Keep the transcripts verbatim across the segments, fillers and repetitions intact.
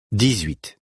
dix-huit.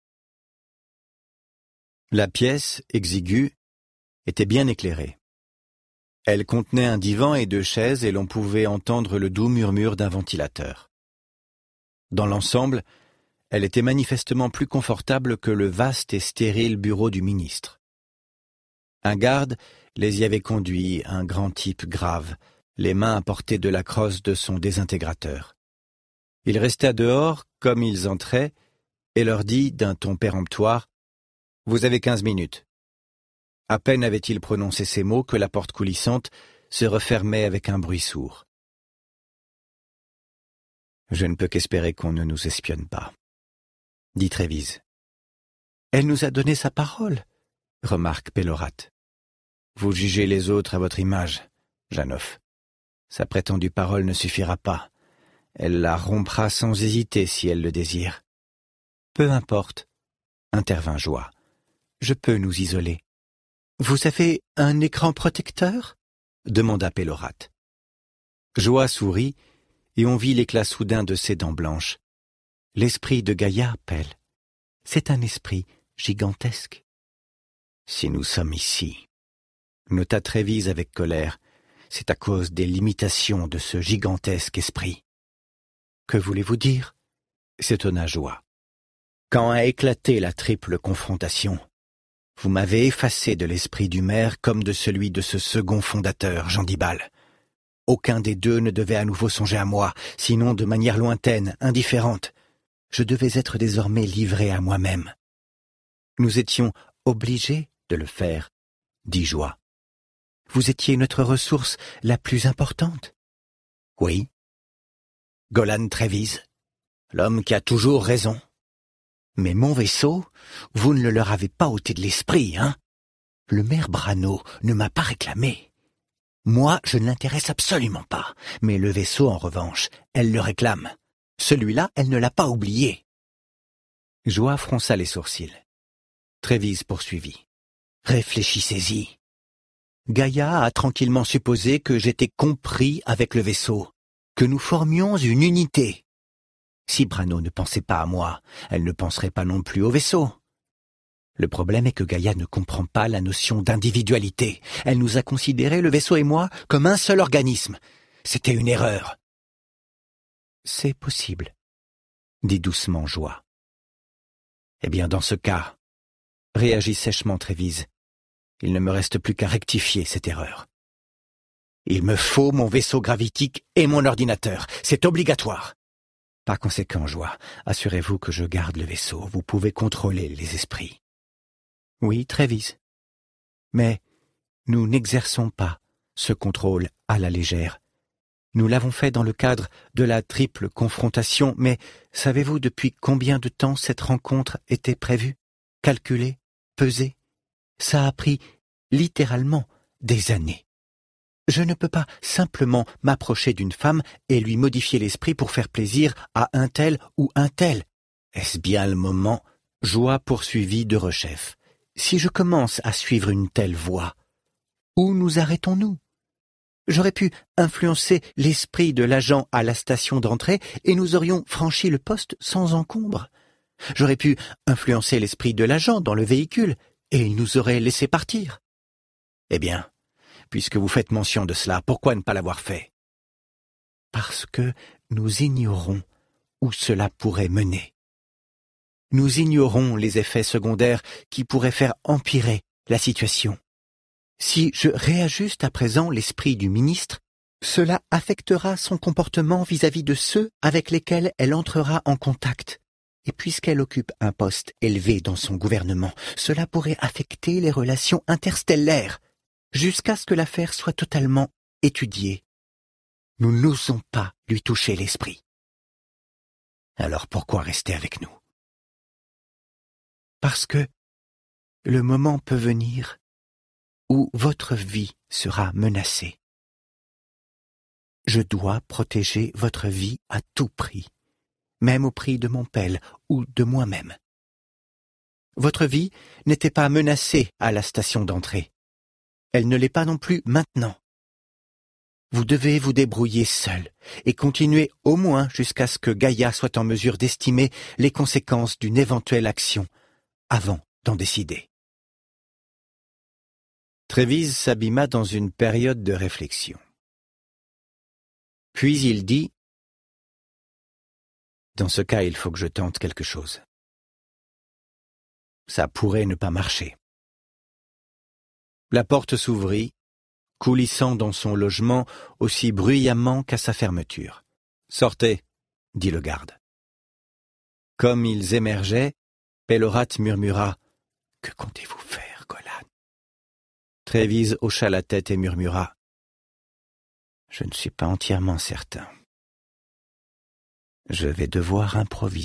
La pièce, exiguë, était bien éclairée. Elle contenait un divan et deux chaises et l'on pouvait entendre le doux murmure d'un ventilateur. Dans l'ensemble, elle était manifestement plus confortable que le vaste et stérile bureau du ministre. Un garde les y avait conduits, un grand type grave, les mains à portée de la crosse de son désintégrateur. Il resta dehors comme ils entraient et leur dit d'un ton péremptoire « Vous avez quinze minutes ». À peine avait-il prononcé ces mots que la porte coulissante se refermait avec un bruit sourd. « Je ne peux qu'espérer qu'on ne nous espionne pas », dit Trévise. « Elle nous a donné sa parole », remarque Pélorat. « Vous jugez les autres à votre image, Janoff. Sa prétendue parole ne suffira pas. Elle la rompra sans hésiter si elle le désire. »« Peu importe, » intervint Joie. « Je peux nous isoler. »« Vous avez un écran protecteur » demanda Pélorat. Joie sourit, et on vit l'éclat soudain de ses dents blanches. « L'esprit de Gaïa, Pell. C'est un esprit gigantesque. »« Si nous sommes ici, » nota Trévise avec colère, « c'est à cause des limitations de ce gigantesque esprit. »« Que voulez-vous dire ?» s'étonna Joie. « Quand a éclaté la triple confrontation, vous m'avez effacé de l'esprit du maire comme de celui de ce second fondateur, Jean Dibal. Aucun des deux ne devait à nouveau songer à moi, sinon de manière lointaine, indifférente. Je devais être désormais livré à moi-même. Nous étions obligés de le faire, dit Joie. Vous étiez notre ressource la plus importante. Oui. Golan Trévise, l'homme qui a toujours raison. Mais mon vaisseau, vous ne le leur avez pas ôté de l'esprit, hein? Le maire Brano ne m'a pas réclamé. Moi, je ne l'intéresse absolument pas, mais le vaisseau, en revanche, elle le réclame. Celui-là, elle ne l'a pas oublié. Joie fronça les sourcils. Trévise poursuivit. Réfléchissez-y. Gaïa a tranquillement supposé que j'étais compris avec le vaisseau, que nous formions une unité. Si Brano ne pensait pas à moi, elle ne penserait pas non plus au vaisseau. Le problème est que Gaïa ne comprend pas la notion d'individualité. Elle nous a considérés, le vaisseau et moi, comme un seul organisme. C'était une erreur. C'est possible, dit doucement Joie. Eh bien, dans ce cas, réagit sèchement Trévise, il ne me reste plus qu'à rectifier cette erreur. Il me faut mon vaisseau gravitique et mon ordinateur. C'est obligatoire. Par conséquent, Joie, assurez-vous que je garde le vaisseau. Vous pouvez contrôler les esprits. Oui, Trévise. Mais nous n'exerçons pas ce contrôle à la légère. Nous l'avons fait dans le cadre de la triple confrontation, mais savez-vous depuis combien de temps cette rencontre était prévue, calculée, pesée? Ça a pris littéralement des années. Je ne peux pas simplement m'approcher d'une femme et lui modifier l'esprit pour faire plaisir à un tel ou un tel. Est-ce bien le moment? Joie poursuivit de rechef. Si je commence à suivre une telle voie, où nous arrêtons-nous? J'aurais pu influencer l'esprit de l'agent à la station d'entrée et nous aurions franchi le poste sans encombre. J'aurais pu influencer l'esprit de l'agent dans le véhicule et il nous aurait laissé partir. Eh bien, puisque vous faites mention de cela, pourquoi ne pas l'avoir fait? Parce que nous ignorons où cela pourrait mener. Nous ignorons les effets secondaires qui pourraient faire empirer la situation. Si je réajuste à présent l'esprit du ministre, cela affectera son comportement vis-à-vis de ceux avec lesquels elle entrera en contact. Et puisqu'elle occupe un poste élevé dans son gouvernement, cela pourrait affecter les relations interstellaires, jusqu'à ce que l'affaire soit totalement étudiée. Nous n'osons pas lui toucher l'esprit. Alors pourquoi rester avec nous? Parce que le moment peut venir où votre vie sera menacée. Je dois protéger votre vie à tout prix, même au prix de mon pelle ou de moi-même. Votre vie n'était pas menacée à la station d'entrée. Elle ne l'est pas non plus maintenant. Vous devez vous débrouiller seul et continuer au moins jusqu'à ce que Gaïa soit en mesure d'estimer les conséquences d'une éventuelle action avant d'en décider. Trévise s'abîma dans une période de réflexion. Puis il dit « Dans ce cas, il faut que je tente quelque chose. Ça pourrait ne pas marcher. » La porte s'ouvrit, coulissant dans son logement aussi bruyamment qu'à sa fermeture. « Sortez !» dit le garde. Comme ils émergeaient, Pélorat murmura « Que comptez-vous faire, Golan ?» Trévise hocha la tête et murmura « Je ne suis pas entièrement certain. Je vais devoir improviser. »